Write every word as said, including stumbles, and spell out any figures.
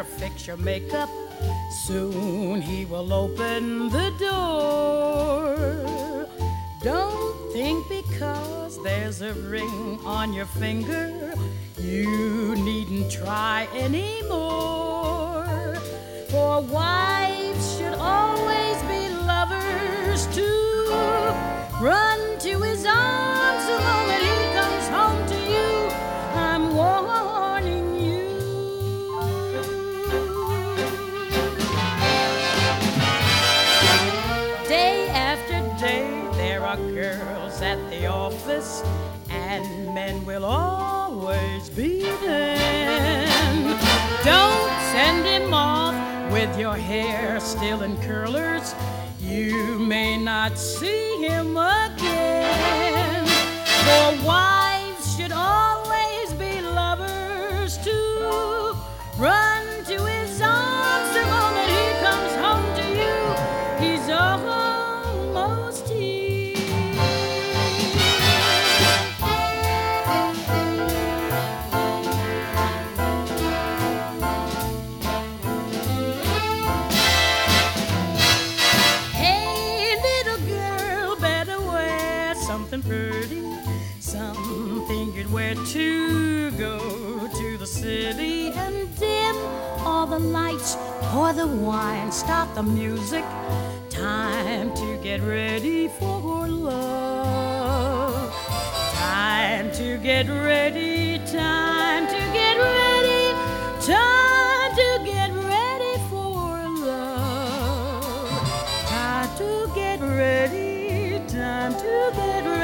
hair, fix your makeup. Soon he will open the door. Don't think because there's a ring on your finger, you needn't try anymore. For wives should always be lovers too. Run to his arms the moment he comes home to you. I'm warning you. Day after day there are girls at the office, and men will always be them. Don't send him off with your hair still in curlers. You may not see him again. For wives should always be lovers too. Run to his arms the moment he comes home to you. He's almost here. Hey, little girl, better wear something pretty, something you'd wear to go to the city. And dim all the lights, pour the wine, stop the music. Time to get ready for love. Time to get ready, time to get ready, time to get ready for love. Time to get ready, time to get ready.